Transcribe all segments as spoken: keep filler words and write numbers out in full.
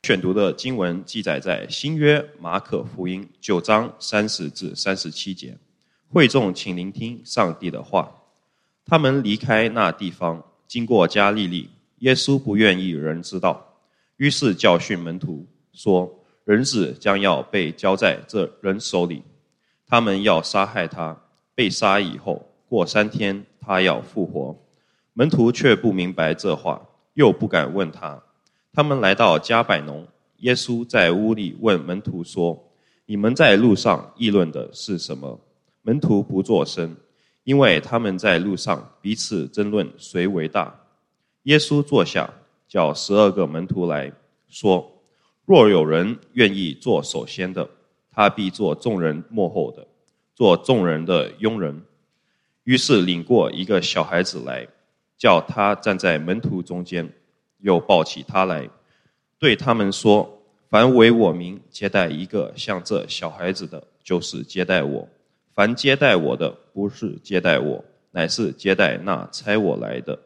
选读的经文记载在新约马可福音九章三十至三十七节。会众请聆听上帝的话。他们离开那地方，经过加利利，耶稣不愿意人知道，于是教训门徒说，人子将要被交在这人手里，他们要杀害他，被杀以后，过三天他要复活。门徒却不明白这话，又不敢问他。他们来到加百农，耶稣在屋里问门徒说，你们在路上议论的是什么？门徒不作声，因为他们在路上彼此争论谁为大。耶稣坐下，叫十二个门徒来说，若有人愿意做首先的，他必做众人末后的，做众人的佣人。于是领过一个小孩子来，叫他站在门徒中间，又抱起他来，对他们说，凡为我名接待一个像这小孩子的，就是接待我。凡接待我的，不是接待我，乃是接待那差我来的。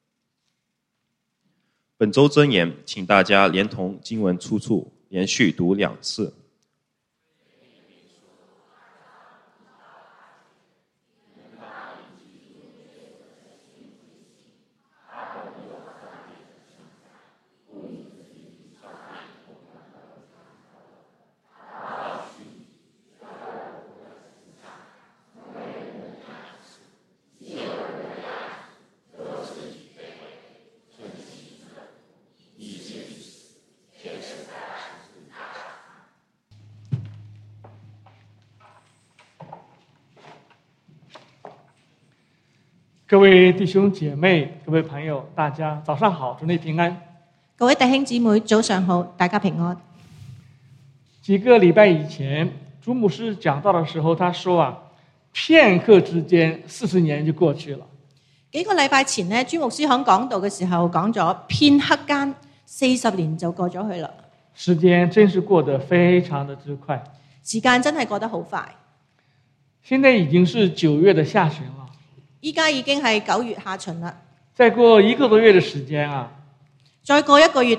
本周箴言，请大家连同经文出处连续读两次。 各位弟兄姐妹，各位朋友，大家早上好，祝你平安。 各位弟兄姊妹，早上好，大家平安。 几个礼拜以前，朱牧师讲到的时候，他说啊，片刻之間四十年就過去了。 幾個禮拜前呢，朱牧師喺講道嘅時候講咗片刻間四十年就過咗去啦。 時間真是過得非常的之快， 時間真係過得好快。 現在已經是九月的下旬了。 依家已經係九月下旬啦， 再過一個多月的時間啊， 再過一個月，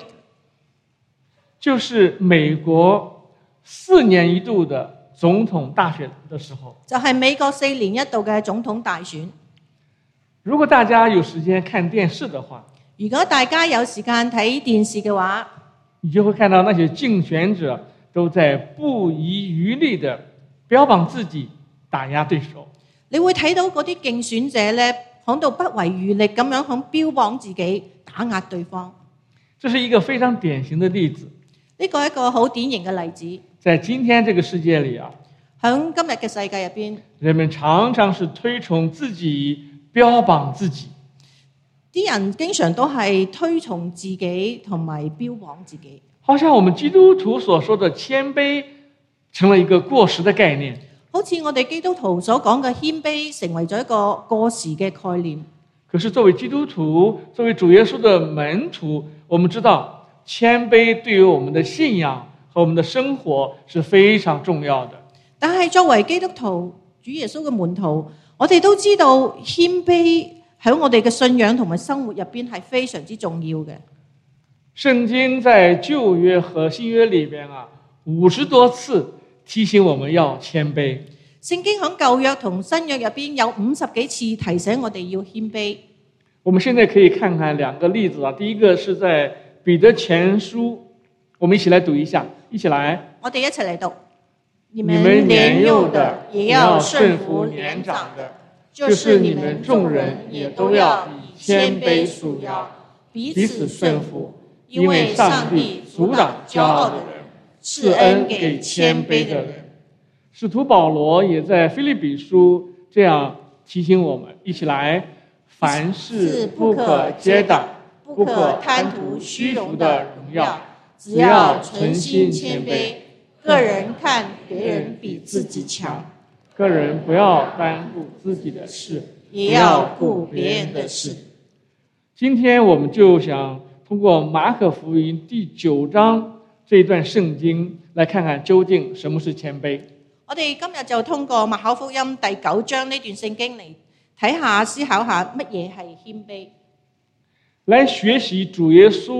就是美國四年一度的總統大選的時候， 就係美國四年一度嘅總統大選。 如果大家有時間看電視的話， 如果大家有時間睇電視嘅話， 你就會看到那些競選者都在不遺餘力的標榜自己，打壓對手。 你會睇到嗰啲競選者咧，響度不遺餘力咁樣響標榜自己，打壓對方。 這是一個非常典型的例子。 呢個係一個好典型嘅例子。 在今天這個世界裡啊， 響今日嘅世界入邊， 人們常常是推崇自己，標榜自己。 啲人經常都係推崇自己同埋標榜自己。 好像我們基督徒所說的謙卑，成了一個過時的概念。 好似我哋基督徒所講嘅謙卑，成為咗一個過時嘅概念。 可是作為基督徒，作為主耶穌的門徒，我們知道謙卑對於我們的信仰和我們的生活是非常重要的。 但係作為基督徒、主耶穌嘅門徒，我哋都知道謙卑喺我哋嘅信仰同埋生活入邊係非常之重要嘅。 聖經在舊約和新約裡邊啊，五十多次提醒我們要謙卑。 聖經喺舊約同新約入邊有五十幾次提醒我哋要謙卑。 我們現在可以看看兩個例子啊。第一個是在彼得前書，我們一起來讀一下，一起來。 我哋一齊嚟讀。你們年幼的也要順服年長的，就是你們眾人也都要以謙卑束腰，彼此順服，因為上帝阻擋驕傲的人，賜恩給謙卑的人。使徒保羅也在腓立比書這樣提醒我們，一起來：凡事不可結黨，不可貪圖虛浮的榮耀，只要存心謙卑，個人看別人比自己強，個人不要單顧自己的事，也要顧別人的事。今天我們就想通過馬可福音第九章這一段聖經來看看究竟什麼是謙卑。 我哋今日就通過馬可福音第九章呢段聖經嚟睇下、思考下乜嘢係謙卑， 來學習主耶穌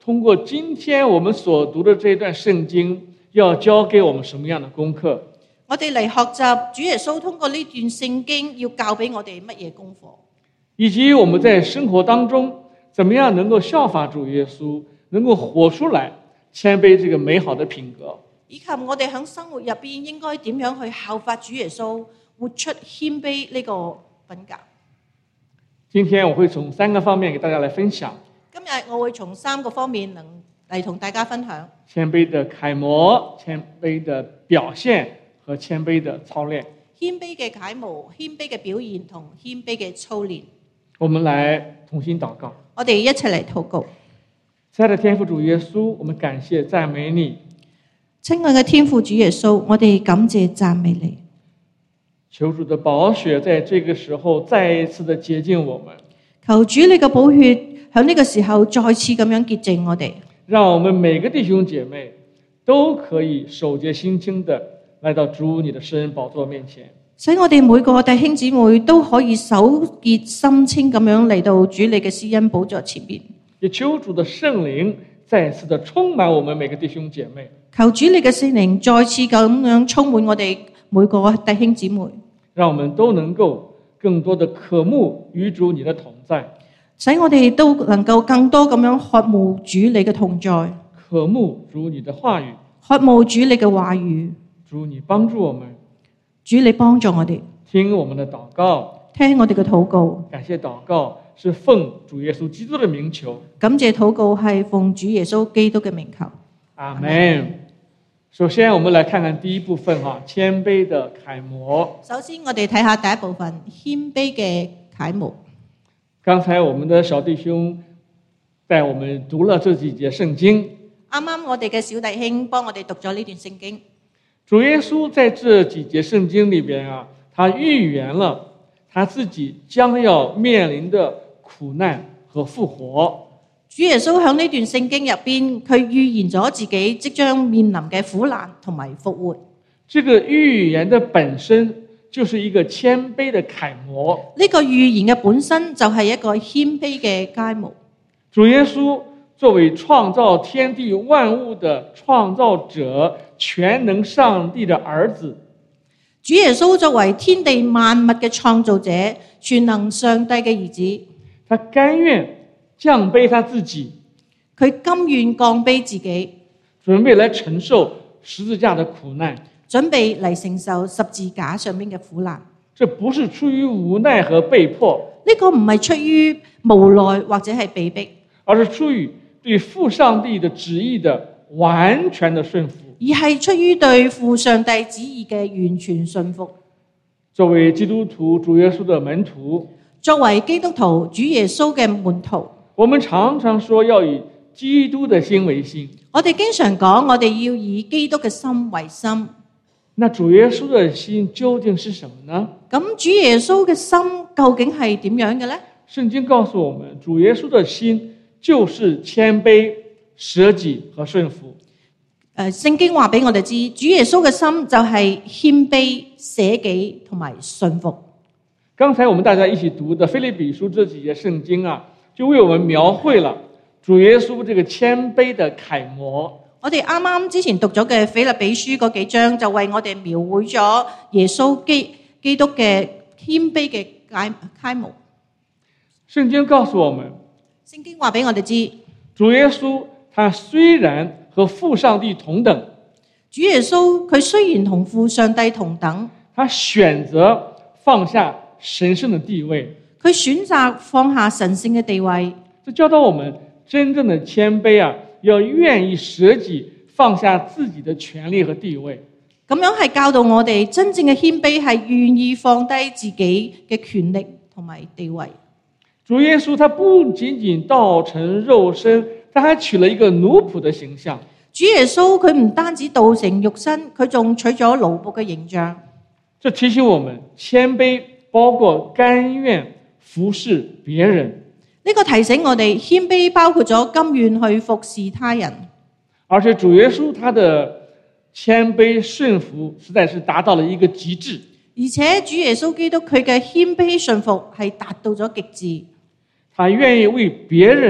通過今天我們所讀的這段聖經，要教給我們什麼樣的功課？ 我哋嚟學習主耶穌通過呢段聖經要教俾我哋乜嘢功課， 以及我們在生活當中，怎麼樣能夠效法主耶穌，能夠活出來謙卑這個美好的品格， 以及我哋喺生活入邊應該點樣去效法主耶穌，活出謙卑呢個品格。 今天我會從三個方面給大家來分享。 今日我會從三個方面能嚟同大家分享謙卑的楷模、謙卑的表現和謙卑的操練。 謙卑嘅楷模、謙卑嘅表現同謙卑嘅操練。 我們來同心禱告。 我哋一齊嚟禱告。 親愛的天父主耶穌，我們感謝讚美你。 親愛嘅天父主耶穌，我哋感謝讚美你。 求主的寶血在這個時候再一次的潔淨我們。 求主你嘅寶血喺呢個時候再次咁樣潔淨我哋， 讓我們每個弟兄姐妹都可以手潔心清的來到主你的施恩寶座面前， 使我哋每個弟兄姊妹都可以手潔心清咁樣嚟到主你嘅施恩寶座前邊。 也求主的聖靈再次的充滿我們每個弟兄姐妹， 求主你嘅聖靈再次咁樣充滿我哋每個弟兄姊妹， 讓我們都能夠更多的渴慕與主你的同在， 使我哋都能夠更多咁樣渴慕主你嘅同在， 渴慕主你的話語， 渴慕主你嘅話語。 主你幫助我們， 主你幫助我哋， 聽我們的禱告， 聽我哋嘅禱告。 感謝禱告是奉主耶穌基督的名求， 感謝禱告係奉主耶穌基督嘅名求。 阿們。首先我們來看看第一部分哈，謙卑的楷模。 首先我哋睇下第一部分，謙卑嘅楷模。 剛才我們的小弟兄帶我們讀了這幾節聖經， 啱啱我哋嘅小弟兄幫我哋讀咗呢段聖經。 主耶穌在這幾節聖經裏邊啊，他預言了他自己將要面臨的苦難和復活。 主耶穌喺呢段聖經入邊，佢預言咗自己即將面臨嘅苦難同埋復活。 這個預言的本身就是一個謙卑的楷模。 呢個預言嘅本身就係一個謙卑嘅楷模。 主耶穌作為創造天地萬物的創造者，全能上帝的兒子， 主耶穌作為天地萬物嘅創造者，全能上帝嘅兒子， 他甘願降卑他自己， 佢甘願降卑自己， 準備來承受十字架的苦難， 準備嚟承受十字架上面嘅苦難。 這不是出於無奈和被迫， 呢個唔係出於無奈或者係被逼， 而是出於對父上帝的旨意的完全的順服， 而係出於對父上帝旨意嘅完全順服。 作為基督徒主耶穌的門徒， 作為基督徒主耶穌嘅門徒， 我們常常說要以基督的心為心。我哋經常講，我哋要以基督嘅心為心。 那主耶穌的心究竟是什麼呢？ 咁主耶穌嘅心究竟係點樣嘅呢？ 聖經告訴我們，主耶穌的心就是謙卑、捨己和順服。 誒，聖經話俾我哋知，主耶穌嘅心就係謙卑、捨己同埋順服。 剛才我們大家一起讀的腓立比書這幾節聖經啊，就為我們描繪了主耶穌這個謙卑的楷模。 我哋啱啱之前讀咗嘅腓立比書嗰幾章，就為我哋描繪咗耶穌基基督嘅謙卑嘅楷楷模。 聖經告訴我們， 聖經話俾我哋知， 主耶穌他雖然和父上帝同等， 主耶穌佢雖然同父上帝同等， 他選擇放下神聖的地位， 佢選擇放下神聖嘅地位。 這教導我們真正的謙卑啊，要願意捨己，放下自己的權利和地位。 咁樣係教導我哋真正嘅謙卑係願意放低自己嘅權力同埋地位。 主耶穌他不僅僅道成肉身，他還取了一個奴僕的形象。 主耶穌佢唔單止道成肉身，佢仲取咗奴僕嘅形象。 這提醒我們，謙卑包括甘願服侍別人。 呢個提醒我哋，謙卑包括咗甘願去服侍他人。 而且主耶穌他的謙卑順服實在是達到了一個極致。 而且主耶穌基督佢嘅謙卑順服係達到咗極致。 他願意為別人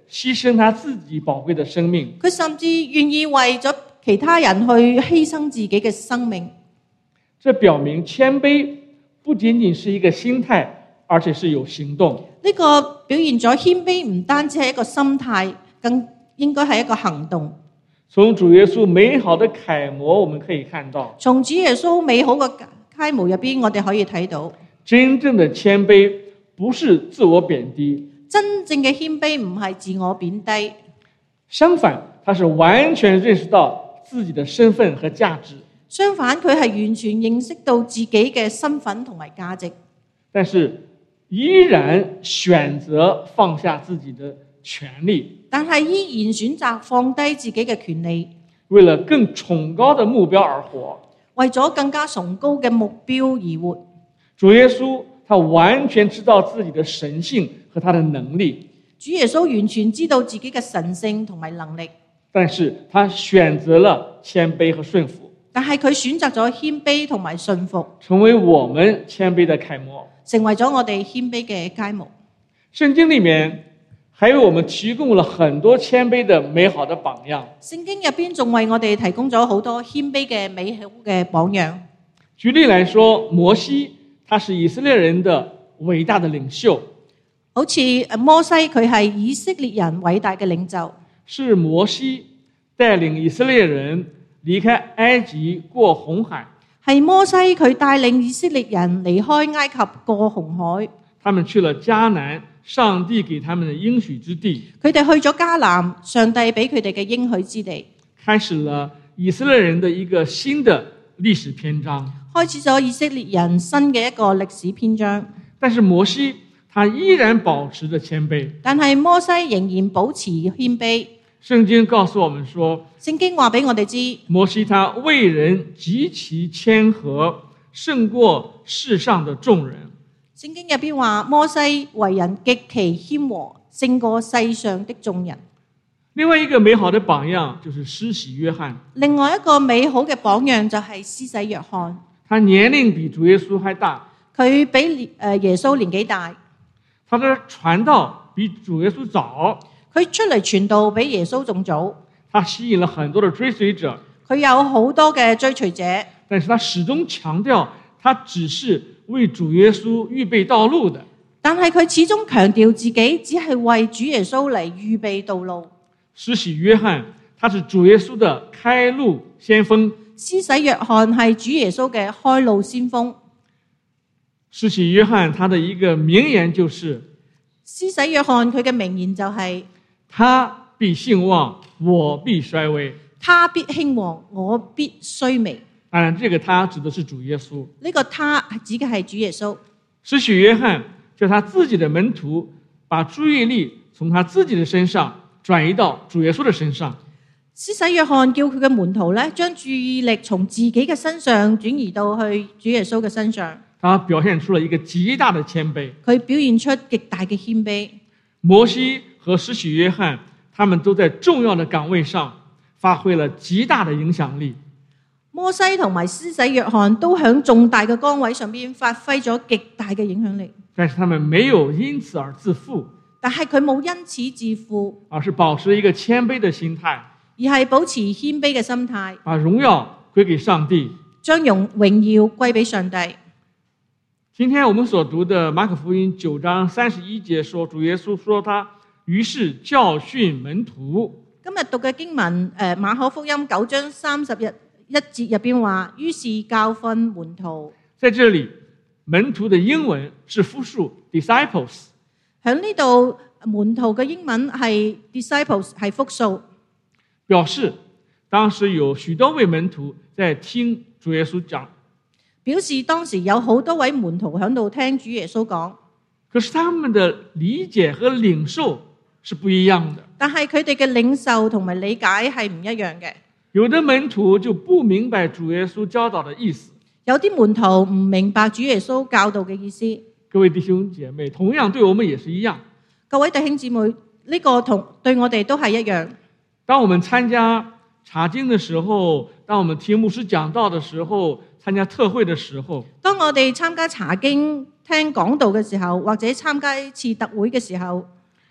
犧牲他自己寶貴的生命。 佢甚至願意為咗其他人去犧牲自己嘅生命。 這表明謙卑不僅僅是一個心態，而且是有行動。 呢個表現咗謙卑唔單止係一個心態，更應該係一個行動。 從主耶穌美好的楷模，我們可以看到， 從主耶穌美好嘅楷模入邊，我哋可以睇到， 真正的謙卑不是自我貶低， 真正嘅謙卑唔係自我貶低， 相反，他是完全認識到自己的身份和價值。 相反，佢係完全認識到自己嘅身份同埋價值， 但是依然選擇放下自己的權利， 但係依然選擇放低自己嘅權利， 為了更崇高的目標而活， 為咗更加崇高嘅目標而活。 主耶穌他完全知道自己的神性和他的能力， 主耶穌完全知道自己嘅神性同埋能力， 但是他選擇了謙卑和順服， 但係佢選擇咗謙卑同埋順服， 成為我們謙卑的楷模， 成為咗我哋謙卑嘅楷模。 聖經裏面還為我們提供了很多謙卑的美好的榜樣。 聖經入邊仲為我哋提供咗好多謙卑嘅美好嘅榜樣。 舉例來說，摩西他是以色列人的偉大的領袖， 好似摩西佢係以色列人偉大嘅領袖， 是摩西帶領以色列人離開埃及過紅海， 係摩西佢帶領以色列人離開埃及過紅海， 他們去了迦南，上帝給他們的應許之地， 佢哋去咗迦南，上帝俾佢哋嘅應許之地， 開始了以色列人的一個新的歷史篇章， 開始咗以色列人新嘅一個歷史篇章。 但是摩西他依然保持着謙卑， 但係摩西仍然保持謙卑。 聖經告訴我們說， 聖經話俾我哋知， 摩西他為人極其謙和，勝過世上的眾人。 聖經入邊話摩西為人極其謙和，勝過世上的眾人。 另外一個美好的榜樣就是施洗約翰， 另外一個美好嘅榜樣就係施洗約翰， 他年齡比主耶穌還大， 佢比誒耶穌年紀大， 他的傳道比主耶穌早， 佢出嚟傳道比耶穌仲早， 他吸引了很多的追隨者， 佢有好多嘅追隨者， 但是他始終強調他只是為主耶穌預備道路的。 但係佢始終強調自己只係為主耶穌嚟預備道路。 施洗約翰他是主耶穌的開路先鋒， 施洗約翰係主耶穌嘅開路先鋒。 施洗約翰他的一個名言就是， 施洗約翰佢嘅名言就係、是， 他必興旺，我必衰微。 他必興旺，我必衰微。 當然，這個他指的是主耶穌。 呢、這個他指嘅係主耶穌。 施洗約翰叫他自己的門徒把注意力從他自己的身上轉移到主耶穌的身上。 施洗約翰叫佢嘅門徒咧，將注意力從自己嘅身上轉移到去主耶穌嘅身上。 他表現出了一個極大的謙卑。 佢表現出極大嘅謙卑。 摩西和施洗約翰，他們都在重要的崗位上發揮了極大的影響力。 摩西同埋施洗約翰都喺重大嘅崗位上邊發揮咗極大嘅影響力。 但是他們沒有因此而自負， 但係佢冇因此自負， 而是保持一個謙卑的心態， 而係保持謙卑嘅心態， 把榮耀歸給上帝， 將榮榮耀歸俾上帝。 今天我們所讀的馬可福音九章三十一節說，主耶穌說他於是教訓門徒。 今日讀嘅經文，誒馬可福音九章三十日一節入邊話，於是教訓門徒。 在這裡，門徒的英文是複數 disciples。 喺呢度，門徒嘅英文係 disciples 係複數， 表示當時有許多位門徒在聽主耶穌講。 表示當時有好多位門徒喺度聽主耶穌講， 可是他們的理解和領受是不一樣的。 但係佢哋嘅領受同埋理解係唔一樣嘅。 有的門徒就不明白主耶穌教導的意思， 有啲門徒唔明白主耶穌教導嘅意思。 各位弟兄姐妹，同樣對我們也是一樣。 各位弟兄姊妹，呢個同對我哋都係一樣。 當我們參加查經的時候，當我們聽牧師講道的時候，參加特會的時候， 當我哋參加查經聽講道嘅時候，或者參加一次特會嘅時候，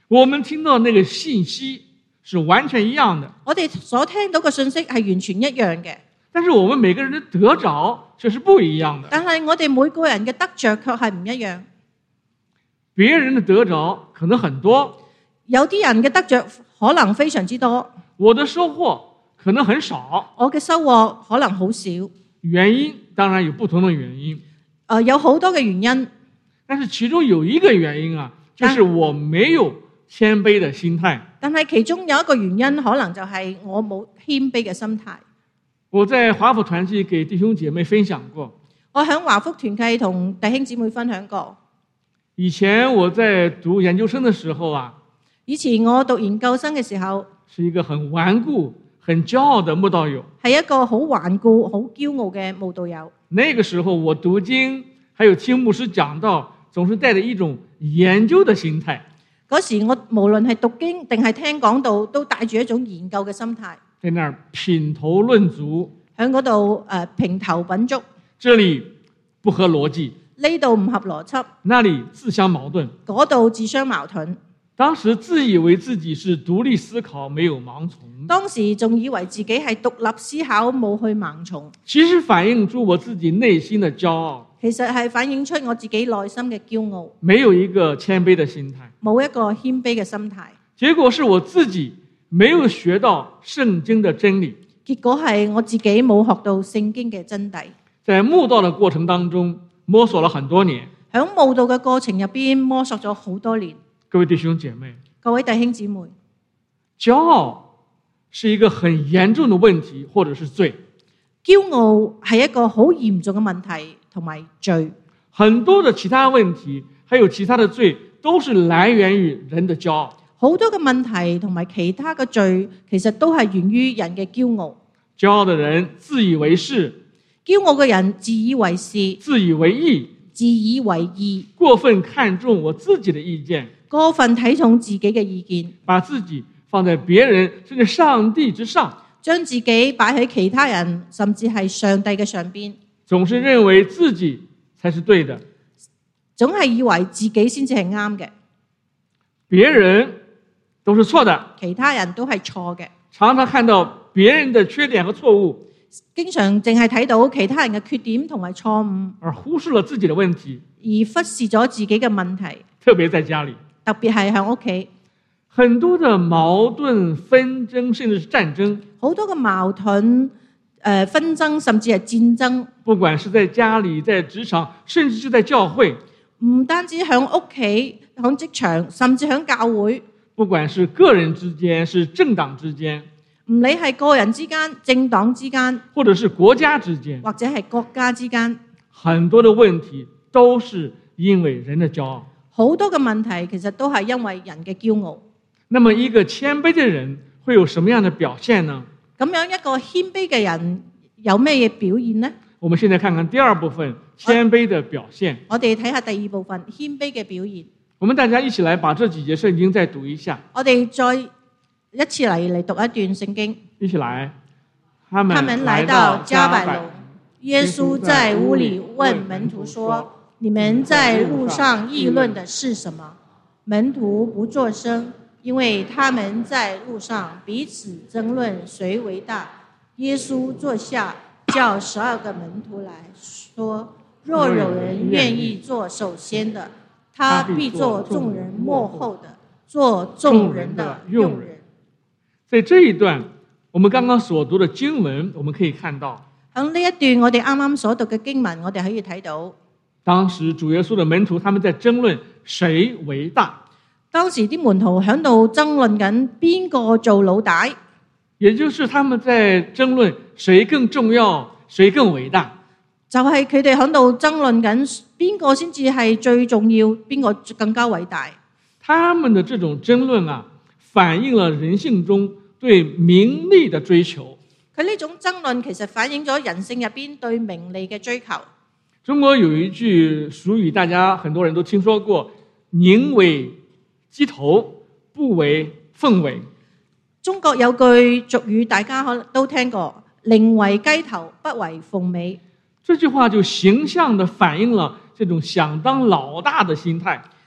我們聽到那個信息是完全一樣的， 我哋所聽到嘅信息係完全一樣嘅， 但是我們每個人的得着卻是不一樣的。 但係我哋每個人嘅得着卻係唔一樣。 別人的得着可能很多， 有啲人嘅得着可能非常之多， 我的收穫可能很少， 我嘅收穫可能好少。 原因當然有不同的原因， 誒，有好多嘅原因， 但是其中有一個原因啊，就是我沒有謙卑的心態。 但係其中有一個原因，可能就係我冇謙卑嘅心態。 我在華福團契給弟兄姐妹分享過， 我喺華福團契同弟兄姊妹分享過。 以前我在讀研究生的時候啊， 以前我讀研究生嘅時候， 是一個很頑固、很驕傲的慕道友， 係一個好頑固、好驕傲嘅慕道友。 那個時候我讀經，還有聽牧師講道，總是帶着一種研究的心態。 嗰時我無論係讀經定係聽講道，都帶住一種研究嘅心態， 在那兒品頭論足， 喺嗰度誒評頭品足。 這裡不合邏輯， 呢度唔合邏輯， 那裡自相矛盾， 嗰度自相矛盾。 當時自以為自己是獨立思考，沒有盲從， 當時仲以為自己係獨立思考，冇去盲從。 其實反映出我自己內心的驕傲， 其實係反映出我自己內心嘅驕傲， 沒有一個謙卑的心態， 冇一個謙卑嘅心態。 結果是我自己沒有學到聖經的真理， 結果係我自己冇學到聖經嘅真諦。 在慕道的過程當中摸索了很多年， 喺慕道嘅過程入邊摸索咗好多年。 各位弟兄姐妹， 各位弟兄姊妹， 驕傲是一個很嚴重的問題，或者是罪。 驕傲係一個好嚴重嘅問題同埋罪。 很多的其他問題，還有其他的罪，都是來源於人的驕傲。 好多嘅問題同埋其他嘅罪，其實都係源於人嘅驕傲。 驕傲的人自以為是， 驕傲嘅人自以為是， 自以為義， 自以為義， 過分看重我自己的意見， 過分睇重自己嘅意見， 把自己放在別人甚至上帝之上， 將自己擺喺其他人甚至係上帝嘅上邊， 總是認為自己才是對的， 總係以為自己先至係啱嘅， 別人都是錯的， 其他人都係錯嘅。 常常看到別人的缺點和錯誤， 經常淨係睇到其他人嘅缺點同埋錯誤， 而忽視了自己的問題， 而忽視咗自己嘅問題， 特別在家裡， 特別係喺屋企， 很多的矛盾、紛爭，甚至是戰爭， 好多嘅矛盾、誒紛爭，甚至係戰爭。 不管是在家裡、在職場，甚至就在教會， 唔單止喺屋企、喺職場，甚至喺教會。 不管是個人之間，是政黨之間， 唔理係個人之間、政黨之間， 或者是國家之間， 或者係國家之間， 很多的問題都是因為人的驕傲。 好多嘅問題其實都係因為人嘅驕傲。 那麼一個謙卑的人會有什麼樣的表現呢？ 咁樣一個謙卑嘅人有咩嘢表現呢？ 我們現在看看第二部分，謙卑的表現。 我哋睇下第二部分，謙卑嘅表現。 我們大家一起來把這幾節聖經再讀一下。 我哋再一次嚟嚟讀一段聖經。 一起來。 他們來到迦百農，耶穌在屋裏問門徒說：你們在路上議論的是什麼？門徒不作聲，因為他們在路上彼此爭論誰為大。耶穌坐下，叫十二個門徒來說：若有人願意做首先的，他必做眾人末後的，做眾人的用人。 在這一段我們剛剛所讀的經文，我們可以看到， 喺呢一段我哋啱啱所讀嘅經文，我哋可以睇到， 當時主耶穌的門徒他們在爭論誰為大。 當時啲門徒喺度爭論緊邊個做老大， 也就是他們在爭論誰更重要，誰更偉大。 就係佢哋喺度爭論緊邊個先至係最重要，邊個更加偉大。 他們的這種爭論啊，反映了人性中對名利的追求。 佢呢種爭論其實反映咗人性入邊對名利嘅追求。 中國有一句俗語，大家很多人都聽說過：寧為雞頭，不為鳳尾。 中國有句俗語，大家可能都聽過：寧為雞頭，不為鳳尾。 這句話就形象地反映了這種想當老大的心態。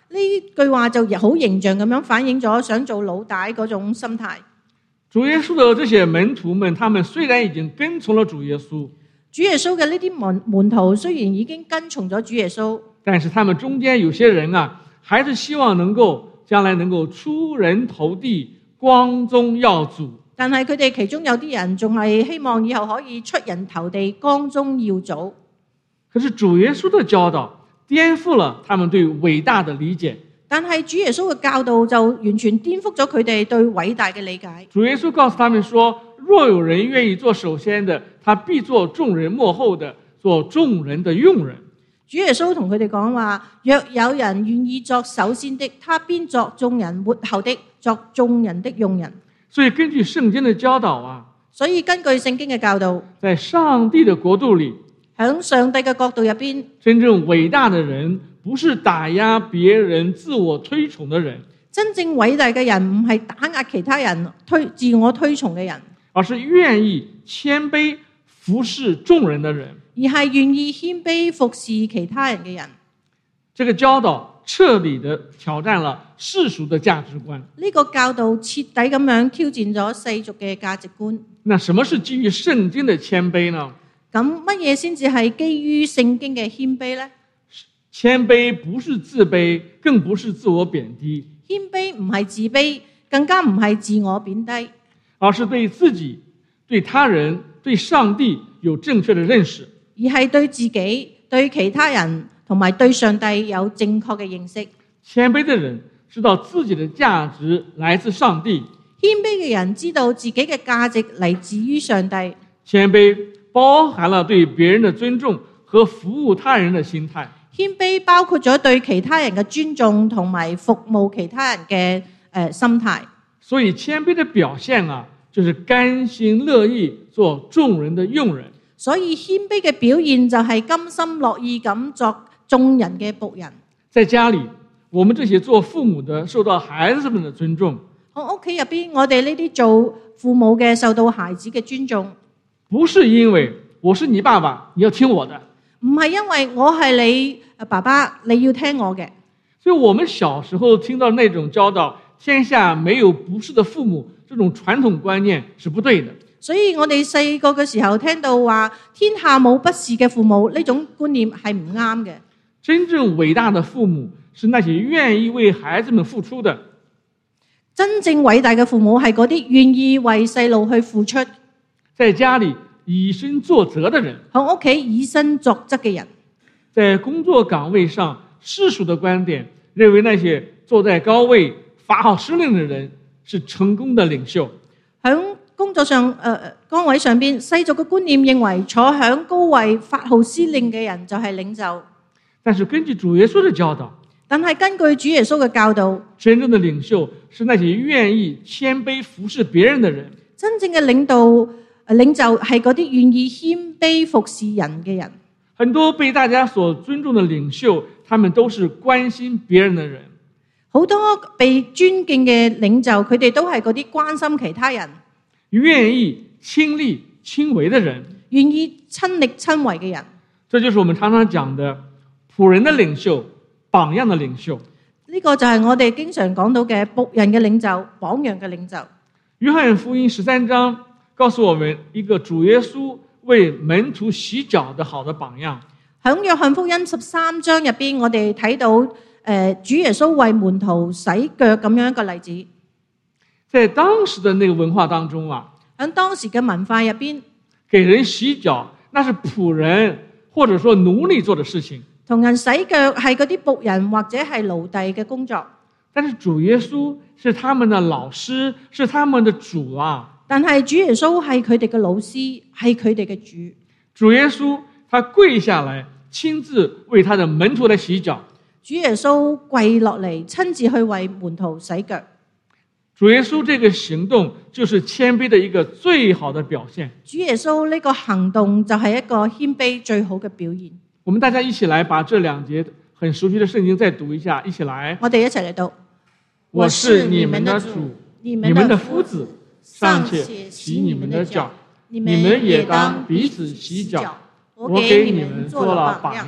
呢句話就好形象咁樣反映咗想做老大嗰種心態。 主耶穌的這些門徒們，他們雖然已經跟從了主耶穌， 主耶穌嘅呢啲門門徒雖然已經跟從咗主耶穌， 但是他們中間有些人啊，還是希望能夠將來能夠出人頭地，光宗耀祖。 但係佢哋其中有啲人仲係希望以後可以出人頭地，光宗耀祖。 可是主耶穌的教導顛覆了他們對偉大的理解。 但係主耶穌嘅教導就完全顛覆咗佢哋對偉大嘅理解。 主耶穌告訴他們說，若有人願意做首先的，他必做眾人末後的，做眾人的用人。 主耶穌同佢哋講話，若有人願意作首先的，他必作眾人末後的，作眾人的用人。 所以根據聖經的教導啊， 所以根據聖經嘅教導， 在上帝的國度裏， 喺上帝嘅角度入邊， 真正偉大的人不是打壓別人、自我推崇的人， 真正偉大嘅人唔係打壓其他人、推自我推崇嘅人， 而是願意謙卑服侍眾人的人， 而係願意謙卑服侍其他人嘅人。 這個教導徹底地挑戰了世俗的價值觀。 呢個教導徹底咁樣挑戰咗世俗嘅價值觀。 那什麼是基於聖經的謙卑呢？ 咁乜嘢先至係基於聖經嘅謙卑呢？ 謙卑不是自卑，更不是自我貶低。 謙卑唔係自卑，更加唔係自我貶低， 而是對自己、對他人、對上帝有正確的認識， 而係對自己、對其他人同埋對上帝有正確嘅認識。 謙卑的人知道自己的價值來自上帝， 謙卑嘅人知道自己嘅價值嚟自於上帝。 謙卑包含了對別人的尊重和服務他人的心態。 謙卑包括咗對其他人嘅尊重同埋服務其他人嘅誒、呃、心態。 所以謙卑的表現啊，就是甘心樂意做眾人的用人。 所以謙卑嘅表現就係甘心樂意咁作眾人嘅僕人。 在家裏，我們這些做父母的受到孩子們的尊重。 喺屋企入邊，我哋呢啲做父母嘅受到孩子嘅尊重， 不是因為我是你爸爸，你要聽我的。 唔係因為我係你爸爸，你要聽我嘅。 所以我們小時候聽到那種教導，天下沒有不是的父母，這種傳統觀念是不對的。 所以我哋細個嘅時候聽到話天下冇不是嘅父母，呢種觀念係唔啱嘅。 真正偉大的父母是那些願意為孩子們付出的。 真正偉大嘅父母係嗰啲願意為細路去付出， 在家裏以身作則的人， 喺屋企以身作則嘅人。 在工作崗位上，世俗的觀點認為那些坐在高位發號施令的人是成功的領袖。 喺工作上誒、呃、崗位上邊，世俗嘅觀念認為坐喺高位發號施令嘅人就係領袖。 但是根據主耶穌的教導， 但係根據主耶穌嘅教導， 真正的領袖是那些願意謙卑服侍別人的人。 真正嘅領導領袖係嗰啲願意謙卑服侍人嘅人。 很多被大家所尊重的領袖，他們都是關心別人的人。 好多被尊敬嘅領袖，佢哋都係嗰啲關心其他人、 願意親力親為的人， 願意親力親為嘅人。 這就是我們常常講的僕人的領袖，榜樣的領袖。 呢個就係我哋經常講到嘅僕人嘅領袖、榜樣嘅領袖。 約翰福音十三章告訴我們一個主耶穌為門徒洗腳的好的榜樣。 喺約翰福音十三章入邊，我哋睇到誒、呃、主耶穌為門徒洗腳咁樣一個例子。 在當時的那個文化當中啊， 喺當時嘅文化入邊， 給人洗腳那是僕人或者說奴隸做的事情。 同人洗腳係嗰啲僕人或者係奴隸嘅工作。 但是主耶穌是他們的老師，是他們的主啊。 但係主耶穌係佢哋嘅老師，係佢哋嘅主。 主耶穌他跪下來，親自為他的門徒來洗腳。 主耶穌跪落嚟，親自去為門徒洗腳。 主耶穌這個行動就是謙卑的一個最好的表現。 主耶穌呢個行動就係一個謙卑最好嘅表現。 我們大家一起來把這兩節很熟悉的聖經再讀一下，一起來。 我哋一齊嚟讀。 我是你們的主， 你們的夫子，尚且洗你們的腳，你們也當彼此洗腳。我給你們做了榜樣，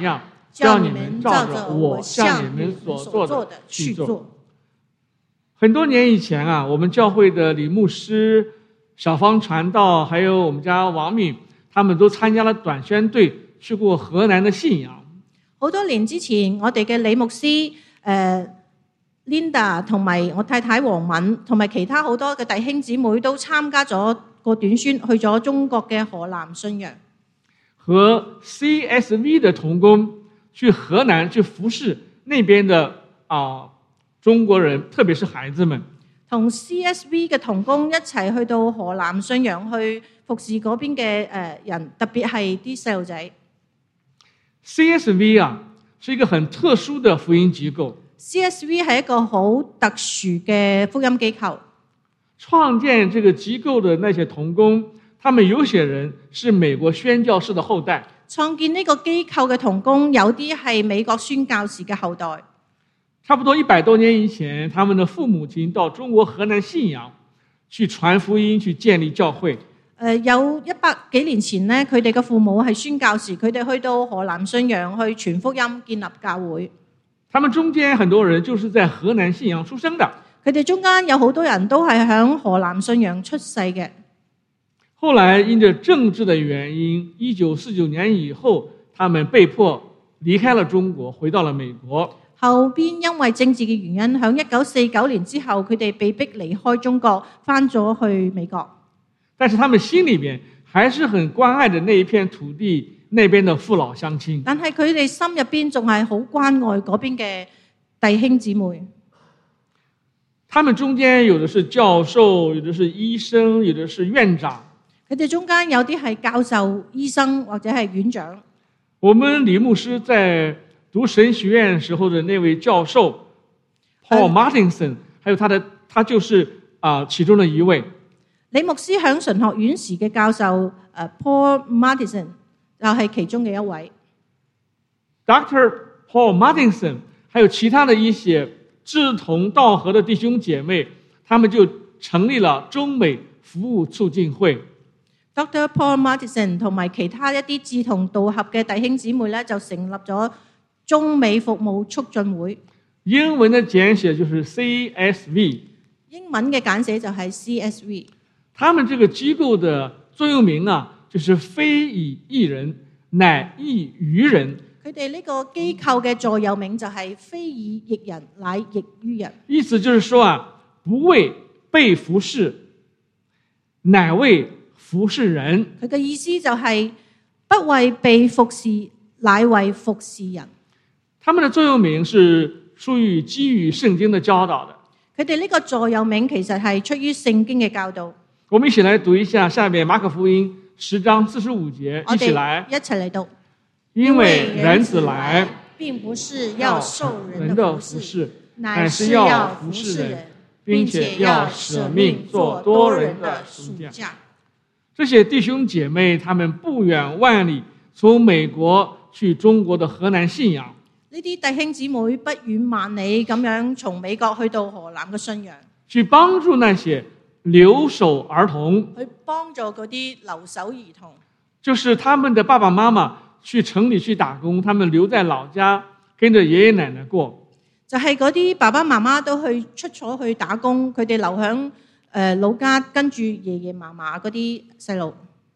叫你们照着我向你们所做的去做。 很多年以前啊，我们教會的李牧師、小芳傳道，還有我們家王敏，他們都參加了短宣隊，去過河南的信陽。 好多年之前，我哋嘅李牧師、呃、Linda 同埋我太太黃敏，同埋其他好多嘅弟兄姊妹都參加咗個短宣，去咗中國嘅河南信陽。 和 C S V 的同工去河南去服侍那邊的啊、呃、中國人，特別是孩子們。 同 C S V 嘅同工一齊去到河南信陽去服侍嗰邊嘅誒人，特別係啲細路仔。 C S V 啊，是一個很特殊的福音機構。 C S V 係一個好特殊嘅福音機構。 創建這個機構的那些同工，他們有些人是美國宣教士的後代。 創建呢個機構嘅同工，有啲係美國宣教士嘅後代。 差不多一百多年以前，他們的父母親到中國河南信陽去傳福音，去建立教會。 呃、有一百幾年前呢，佢哋嘅父母係宣教士，佢哋去到河南信陽去傳福音，建立教會。 他們中間很多人就是在河南信陽出生的。 佢哋中間有好多人都係響河南信陽出世嘅。 後來因着政治的原因，一九四九年以後，他們被迫離開了中國，回到了美國。 後邊因為政治嘅原因，響一九四九年之後，佢哋被逼離開中國，返咗去美國。 但是他們心裏邊還是很關愛的那一片土地，那邊的父老鄉親。 但係佢哋心入邊仲係好關愛嗰邊嘅弟兄姊妹。 他們中間有的是教授，有的是醫生，有的是院長。 佢哋中間有啲係教授、醫生或者係院長。 我們李牧師在讀神學院時候的那位教授 Paul Martinson，還有他的，他就是啊、呃、其中的一位。 李牧師響神學院時嘅教授、呃、Paul Martinson 又係其中嘅一位。 Doctor Paul Martinson 還有其他的一些志同道合的弟兄姐妹，他們就成立了中美服務促進會。 Doctor Paul Martinson 同埋其他一啲志同道合嘅弟兄姊妹咧，就成立咗中美服務促進會。 英文的簡寫就是 C S V。 英文嘅簡寫就係 C S V。 他們這個機構的座右銘啊，就是非以役人，乃役於人。 佢哋呢個機構嘅座右銘就係非以役人，乃役於人。 意思就是說啊，不為被服侍，乃為服侍人。 佢嘅意思就係不為被服侍，乃為服侍人。 他們的座右銘是屬於基於聖經的教導的。 佢哋呢個座右銘其實係出於聖經嘅教導。 我們一起來讀一下下面馬可福音十章四十五節，一起來， 一齊嚟讀。 因為人子來， 並不是要受人的服侍， 服侍， 乃是要服侍人， 並並且要捨命做多人的贖價。這些弟兄姐妹，他們不遠萬里，從美國去中國的河南信陽。 呢啲弟兄姊妹不遠萬里咁樣從美國去到河南嘅信陽， 去幫助那些留守兒童， 去幫助嗰啲留守兒童， 就是他們的爸爸媽媽去城裏去打工，他們留在老家跟着爺爺奶奶過。 就係嗰啲爸爸媽媽都去出咗去打工，佢哋留響誒老家跟住爺爺嫲嫲嗰啲細路。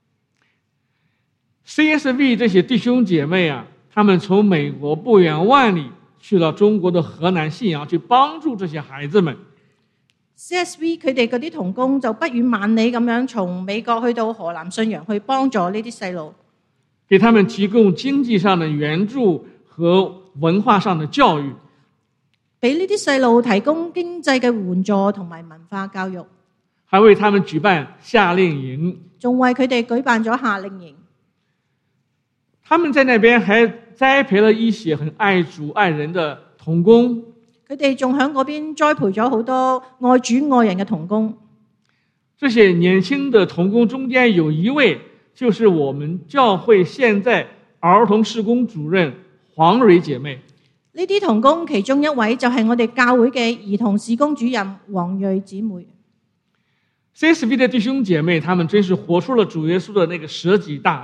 C S V 這些弟兄姐妹啊，他們從美國不遠萬里去了中國的河南信陽，去幫助這些孩子們。 C S V 佢哋嗰啲同工就不遠萬里咁樣從美國去到河南信陽去幫助呢啲細路， 給他們提供經濟上的援助和文化上的教育， 俾呢啲細路提供經濟嘅援助同埋文化教育， 還為他們舉辦夏令營， 仲為佢哋舉辦咗夏令營。 他們在那邊還栽培了一些很愛主愛人的同工， 佢哋仲喺嗰邊栽培咗好多愛主愛人嘅同工。 這些年輕的同工中間有一位，就是我們教會現在兒童事工主任黃蕊姐妹。 呢啲同工其中一位就係我哋教會嘅兒童事工主任黃蕊姊妹。C S V 的弟兄姐妹，他們真是活出了主耶穌的那個捨己大愛。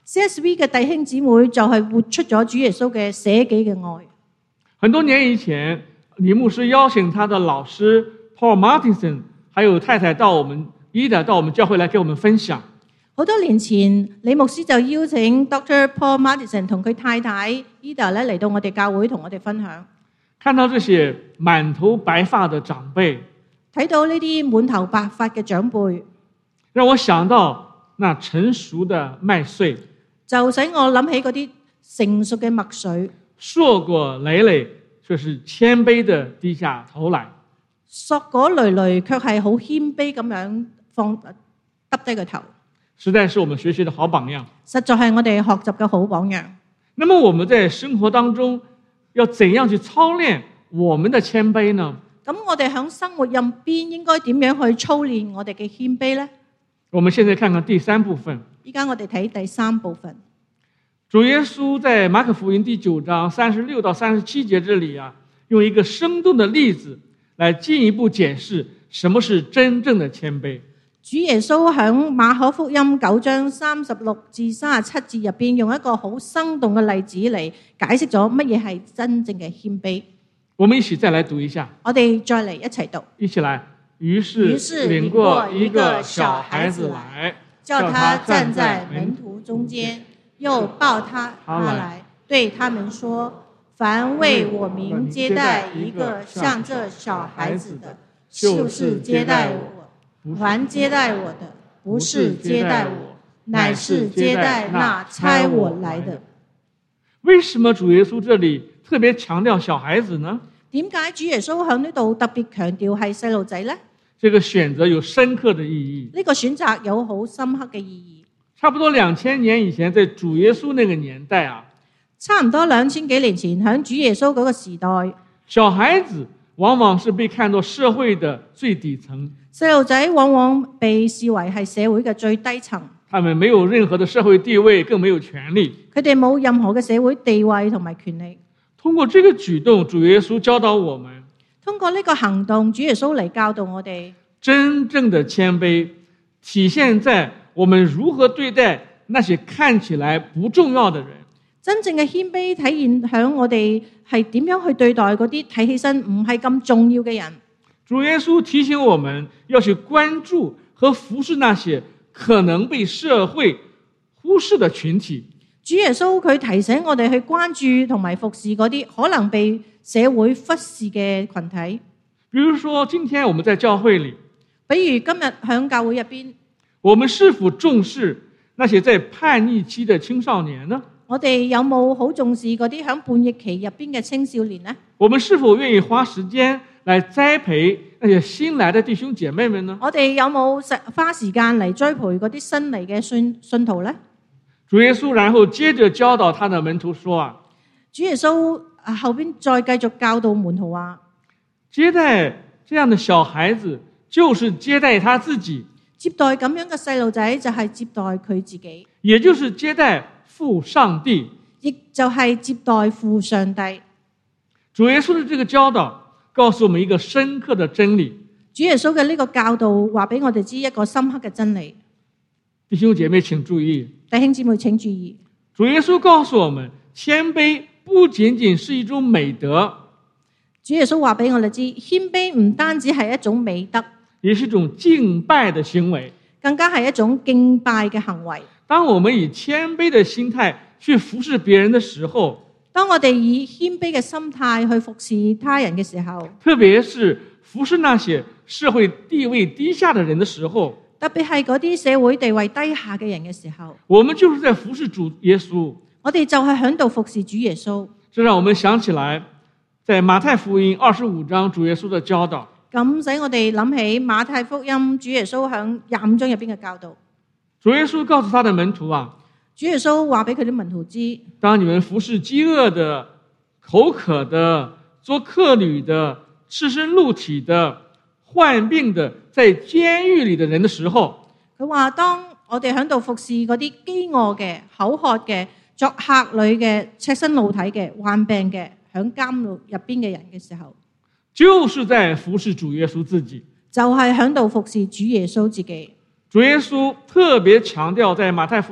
C S V 嘅弟兄姊妹就係活出咗主耶穌嘅捨己嘅愛。 很多年以前，李牧師邀請他的老師 Paul Martinson 還有太太到我們 Ida 到我們教會來給我們分享。 好多年前，李牧師就邀請 Doctor Paul Martinson 同佢太太 Ida 咧嚟到我哋教會同我哋分享。 看到這些滿頭白髮的長輩， 睇到呢啲滿頭白髮嘅長輩， 讓我想到那成熟的麥穗， 就使我諗起嗰啲成熟嘅麥穗， 碩果累累，卻是謙卑的低下頭來。 碩果累累，卻係好謙卑咁樣放耷低個頭。 實在是我們學習的好榜樣， 實在係我哋學習嘅好榜樣。 那麼我們在生活當中要怎樣去操練我們的謙卑呢？ 咁我哋喺生活入邊應該點樣去操練我哋嘅謙卑呢？ 我們現在看看第三部分。 依家我哋睇第三部分。 主耶穌在馬可福音第九章三十六到三十七節這裡啊，用一個生動的例子來進一步解釋什麼是真正的謙卑。 主耶穌喺馬可福音九章三十六至三十七節入邊，用一個好生動嘅例子嚟解釋咗乜嘢係真正嘅謙卑。 我們一起再來讀一下。 我哋再嚟一齊讀。 一起來。於是領過一個小孩子來， 叫他站在門徒中間，又抱他他來，對他們說：凡為我名接待一個像這小孩子的，就是接待我。凡接待我的，不是接待我，乃是接待那差我來的。 為什麼主耶穌這裡特別強調小孩子呢？ 點解主耶穌喺呢度特別強調係細路仔呢？ 這個選擇有深刻的意義。 呢個選擇有好深刻嘅意義。 差不多兩千年以前，在主耶穌那個年代啊， 差唔多兩千幾年前喺主耶穌嗰個時代， 小孩子往往是被看作社會的最底層。 細路仔往往被視為係社會嘅最低層， 他們沒有任何的社會地位，更沒有權利。 佢哋冇任何嘅社會地位同埋權利。 通過這個舉動，主耶穌教導我們， 通過呢個行動，主耶穌嚟教導我哋， 真正的謙卑體現在我們如何對待那些看起來不重要的人。 真正嘅謙卑體現喺我哋係點樣去對待嗰啲睇起身唔係咁重要嘅人。 主耶穌提醒我們要去關注和服侍那些可能被社會忽視的群體。 主耶穌佢提醒我哋去關注同埋服侍嗰啲可能被社會忽視嘅群體。 比如說，今天我們在教會裏， 比如今日喺教會入邊， 我們是否重視那些在叛逆期的青少年呢？ 我哋有冇好重視嗰啲喺叛逆期入邊嘅青少年呢？ 我們是否願意花時間來栽培那些新來的弟兄姐妹們呢？我哋有冇花時間嚟栽培嗰啲新嚟嘅信信徒呢？ 主耶穌然後接着教導他的門徒說啊， 主耶穌後邊再繼續教導門徒啊， 接待這樣的小孩子就是接待他自己， 接待咁樣嘅細路仔就係接待佢自己， 也就是接待父上帝， 亦就係接待父上帝。 主耶穌的這個教導告訴我們一個深刻的真理。 主耶穌嘅呢個教導話俾我哋知一個深刻嘅真理。 弟兄姐妹請注意， 弟兄姊妹請注意， 主耶穌告訴我們，謙卑不僅僅是一種美德。 主耶穌話俾我哋知，謙卑唔單止係一種美德， 也是一種敬拜的行為， 更加係一種敬拜嘅行為。 當我們以謙卑的心態去服侍別人的時候， 當我哋以謙卑嘅心態去服侍他人嘅時候， 特別是服侍那些社會地位低下的人的時候， 特別係嗰啲社會地位低下嘅人嘅時候， 我們就是在服侍主耶穌。 我哋就係響度服侍主耶穌。 這讓我們想起來，在馬太福音二十五章主耶穌的教導。 咁使我哋諗起馬太福音主耶穌響廿五章入邊嘅教導。 主耶穌告訴他的門徒啊， 主耶穌話俾佢啲門徒知， 當你們服侍飢餓的、口渴的、做客旅的、赤身露體的、患病的、在監獄裏的人的時候， 佢話當我哋響度服侍嗰啲飢餓嘅、口渴嘅、作客旅嘅、赤身露體嘅、患病嘅、響監獄入邊嘅人嘅時候， 就是在服侍主耶穌自己， 就係響度服侍主耶穌自己。 主耶穌特別強調，在馬太福音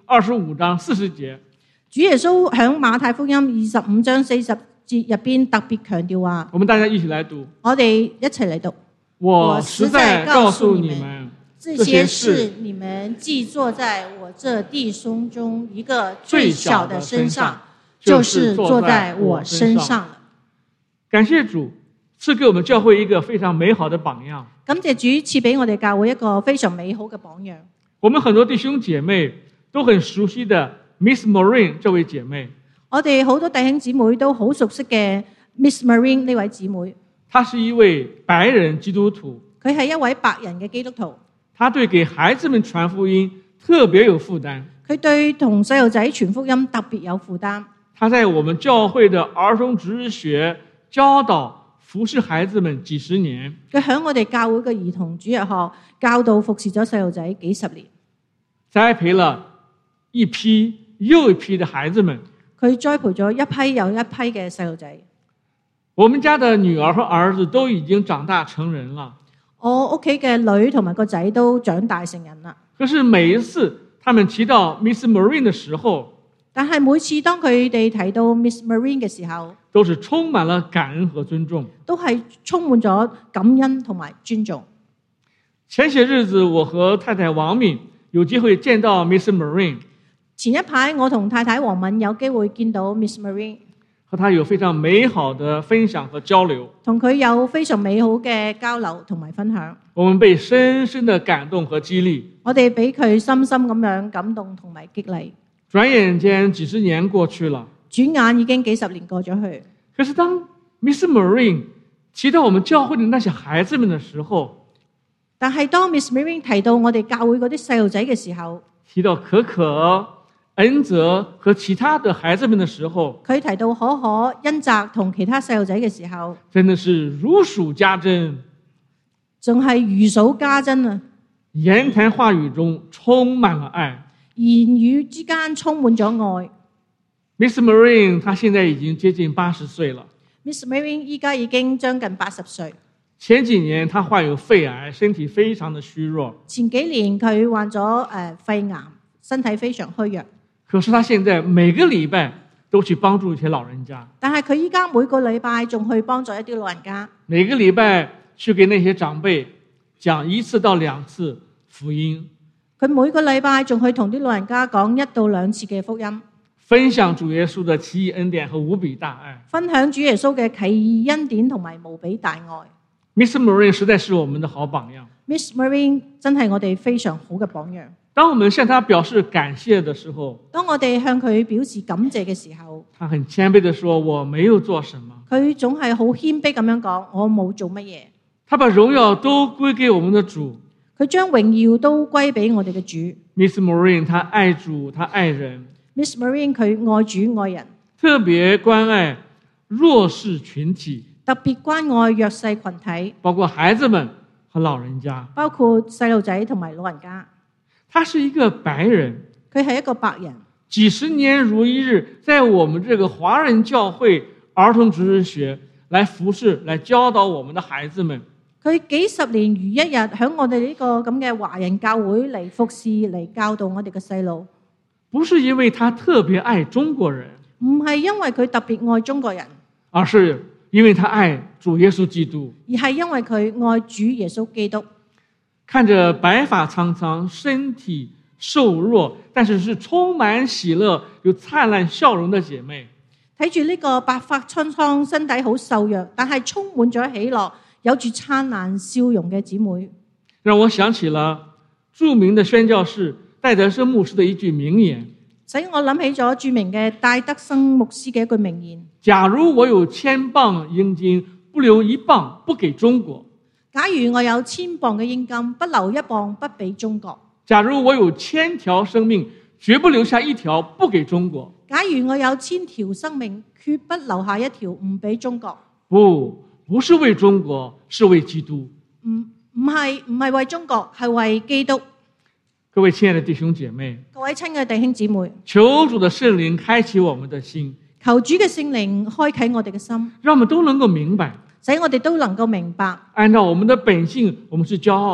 二十五章四十節。 主耶穌喺馬太福音二十五章四十節入邊特別強調話， 我們大家一起來讀。 我哋一齊嚟讀。 我實在告訴你們， 這些事你們既做在我這弟兄中一個最小的身上，就是做在我身上了。 感謝主賜給我們教會一個非常美好的榜樣。 感謝主賜俾我哋教會一個非常美好嘅榜樣。 我們很多弟兄姐妹都很熟悉的 Miss Marine 這位姐妹， 我哋好多弟兄姊妹都好熟悉嘅 Miss Marine 呢位姊妹。 她是一位白人基督徒， 佢係一位白人嘅基督徒。 她對給孩子們傳福音特別有負擔。 佢對同細路仔傳福音特別有負擔。 她在我們教會的兒童主日學教導服侍孩子們幾十年。 佢喺我哋教會嘅兒童主日學教導服侍咗細路仔幾十年， 栽培了一批又一批的孩子們。 佢栽培咗一批又一批嘅細路仔。 我們家的女兒和兒子都已經長大成人了。 我屋企嘅女同埋個仔都長大成人啦。 可是每一次他們提到 Miss Marine 的時候， 但係每次當佢哋提到 Miss Marine 嘅時候， 都是充滿了感恩和尊重， 都係充滿咗感恩同埋尊重。 前些日子我和太太王敏有機會見到 Miss Marine。 前一排我同太太黃敏有機會見到 Miss Marine， 和她有非常美好的分享和交流， 同佢有非常美好嘅交流同埋分享。 我們被深深的感動和激勵， 我哋俾佢深深咁樣感動同埋激勵。 轉眼間幾十年過去了， 轉眼已經幾十年過咗去。 可是當 Miss Marine 提到我們教會的那些孩子們的時候， 但係當 Miss Marine 提到我哋教會嗰啲細路仔嘅時候， 提到可可、恩澤和其他的孩子們的時候， 佢提到可可、恩澤同其他細路仔嘅時候， 真的是如數家珍， 仲係如數家珍啊！ 言談話語中充滿了愛， 言語之間充滿咗愛。 Miss Marine 她現在已經接近八十歲了。 Miss Marine 依家已經將近八十歲。 前幾年她患有肺癌，身體非常的虛弱。 前幾年佢患咗誒肺癌，身體非常虛弱。 可是她現在每個禮拜都去幫助一些老人家。 但係佢依家每個禮拜仲去幫助一啲老人家。 每個禮拜去給那些長輩講一次到兩次福音。 佢每個禮拜仲去同啲老人家講一到兩次嘅福音， 分享主耶穌的奇異恩典和無比大愛， 分享主耶穌嘅奇異恩典同埋無比大愛。 Miss Marine 實在是我們的好榜樣。 Miss Marine 真係我哋非常好嘅榜樣。 當我們向他表示感謝的時候， 當我哋向佢表示感謝嘅時候， 他很謙卑地說：我沒有做什麼。 佢總係好謙卑咁樣講：我冇做乜嘢。 他把榮耀都歸給我們的主。 佢將榮耀都歸俾我哋嘅主。 Miss Marine 他愛主，他愛人。 Miss Marine 佢愛主愛人， 特別關愛弱勢群體， 特別關愛弱勢群體， 包括孩子們和老人家， 包括細路仔同埋老人家。 他是一個白人， 佢係一個白人， 幾十年如一日，在我們這個華人教會兒童主日學來服侍，來教導我們的孩子們。 佢幾十年如一日喺我哋呢個咁嘅華人教會嚟服侍，嚟教導我哋嘅細路。 不是因為他特別愛中國人， 唔係因為佢特別愛中國人， 而是因為他愛主耶穌基督， 而係因為佢愛主耶穌基督。 看着白髮蒼蒼、身體瘦弱，但是是充滿喜樂、有燦爛笑容的姐妹， 睇住呢個白髮蒼蒼、身體好瘦弱，但係充滿咗喜樂、有住燦爛笑容嘅姊妹， 讓我想起了著名的宣教士戴德生牧師的一句名言， 使我諗起咗著名嘅戴德生牧師嘅一句名言： 假如我有千磅英金，不留一磅不給中國； 假如我有千磅嘅英金，不留一磅不俾中國； 假如我有千條生命，絕不留下一條不給中國； 假如我有千條生命，絕不留下一條唔俾中國。 不，不是為中國，是為基督。 唔唔係唔係為中國，係為基督。 各位親愛的弟兄姐妹， 各位親愛的弟兄姊妹， 求主的聖靈開啟我們的心， 求主嘅聖靈開啟我哋嘅心， 讓我們都能夠明白， 使我哋都能夠明白， 按照我們的本性，我們是驕傲的，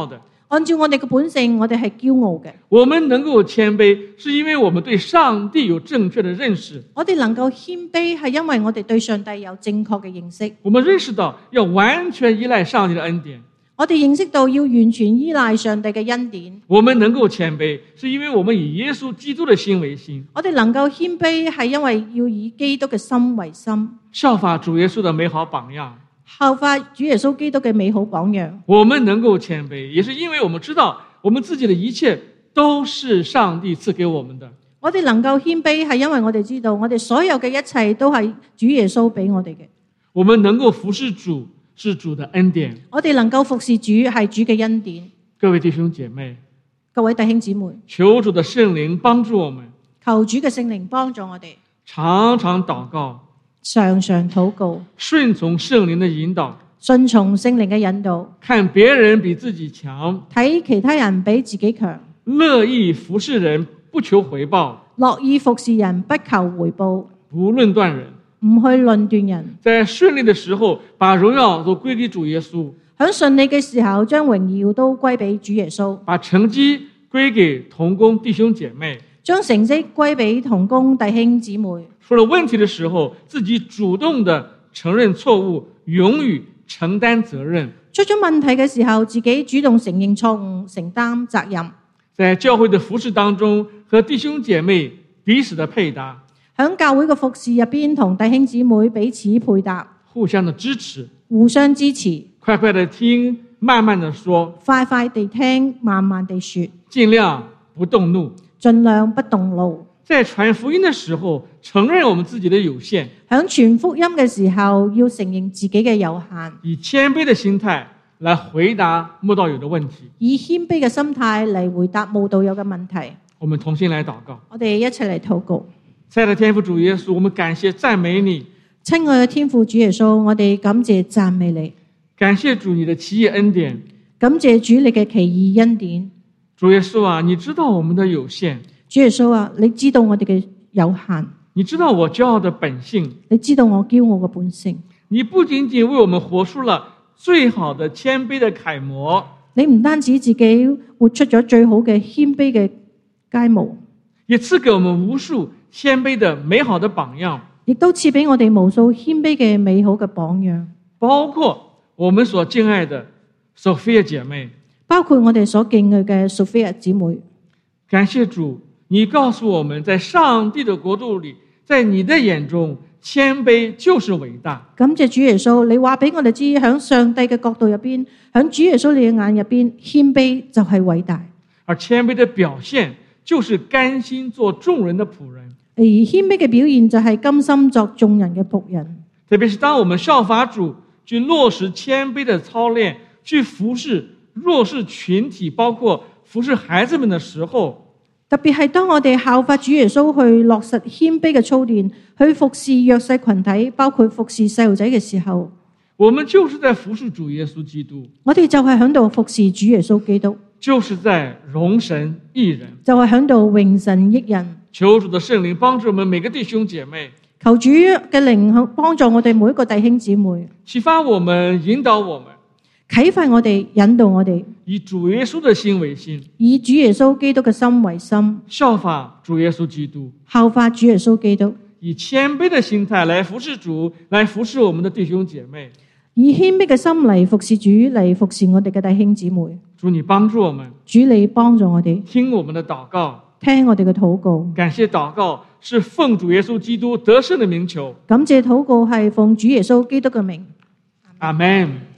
按照我哋嘅本性，我哋係驕傲嘅。 我們能夠謙卑，是因為我們對上帝有正確的認識。 我哋能夠謙卑，係因為我哋對上帝有正確嘅認識。 我們認識到要完全依賴上帝的恩典。 我哋認識到要完全依賴上帝嘅恩典。 我們能夠謙卑，是因為我們以耶穌基督的心為心。 我哋能夠謙卑，係因為要以基督嘅心為心， 效法主耶穌的美好榜樣。 效法主耶穌基督嘅美好榜樣。 我們能夠謙卑，也是因為我們知道我們自己的一切都是上帝賜給我們的。 我哋能夠謙卑，係因為我哋知道我哋所有嘅一切都係主耶穌俾我哋嘅。 我們能夠服侍主，是主的恩典。 我哋能夠服侍主，係主嘅恩典。 各位弟兄姐妹， 各位弟兄姊妹， 求主的聖靈幫助我們， 求主嘅聖靈幫助我哋， 常常禱告， 常常禱告， 順從聖靈的引導， 順從聖靈嘅引導， 看別人比自己強， 睇其他人比自己強， 樂意服侍人，不求回報， 樂意服侍人，不求回報， 不論斷人， 唔去論斷人， 在順利的時候把榮耀都歸給主耶穌， 喺順利嘅時候將榮耀都歸俾主耶穌， 把成績歸給同工弟兄姐妹， 將成績歸俾同工弟兄姊妹。 出了問題的時候，自己主動的承認錯誤，勇於承擔責任。 出咗問題嘅時候，自己主動承認錯誤，承擔責任。 在教會的服事當中，和弟兄姐妹彼此的配搭， 喺教會嘅服事入邊，同弟兄姊妹彼此配搭， 互相的支持， 互相支持， 快快的聽，慢慢的說， 快快地聽，慢慢地說， 盡量不動怒， 盡量不動怒。 在傳福音的時候，承認我們自己的有限， 喺傳福音嘅時候，要承認自己嘅有限， 以謙卑的心態來回答慕道友的問題， 以謙卑嘅心態嚟回答慕道友嘅問題。 我們同心來禱告。 我哋一齊嚟禱告。 親愛的天父主耶穌，我們感謝讚美你。 親愛嘅天父主耶穌，我哋感謝讚美你， 感謝主你的奇異恩典， 感謝主你嘅奇異恩典。 主耶穌啊，你知道我們的有限， 主耶穌啊，你知道我哋嘅有限， 你知道我驕傲的本性， 你知道我驕傲嘅本性。 你不僅僅為我們活出了最好的謙卑的楷模， 你唔單止自己活出咗最好嘅謙卑嘅楷模， 也賜給我們無數謙卑的美好的榜樣， 亦都賜俾我哋無數謙卑嘅美好嘅榜樣， 包括我們所敬愛的 Sophia 姐妹， 包括我哋所敬愛嘅 Sophia 姊妹。 感謝主，你告訴我們在上帝的國度裏，在你的眼中謙卑就是偉大。 感謝主耶穌，你話俾我哋知，喺上帝嘅角度入邊，喺主耶穌你嘅眼入邊，謙卑就係偉大。 而謙卑的表現就是甘心做眾人的僕人， 而謙卑嘅表現就係甘心作眾人嘅僕人。 特別是當我們效法主去落實謙卑的操練，去服侍弱勢群體，包括服侍孩子們的時候， 特別係當我哋效法主耶穌去落實謙卑嘅操練，去服侍弱勢群體，包括服侍細路仔嘅時候， 我們就是在服侍主耶穌基督， 我哋就係喺度服侍主耶穌基督， 就是在榮神益人， 就係喺度榮神益人。 求主的聖靈幫助我們每個弟兄姐妹， 求主嘅靈幫助我哋每一個弟兄姊妹， 啟發我們，引導我們， 啟發我哋，引導我哋， 以主耶穌的心為心， 以主耶穌基督嘅心為心， 效法主耶穌基督， 效法主耶穌基督， 以謙卑的心態來服侍主，來服侍我們的弟兄姐妹， 以謙卑嘅心嚟服侍主，嚟服侍我哋嘅弟兄姊妹。 主你幫助我們， 主你幫助我哋， 聽我們的禱告， 聽我哋嘅禱告。 感謝禱告是奉主耶穌基督得勝的名求， 感謝禱告係奉主耶穌基督嘅名。 阿們。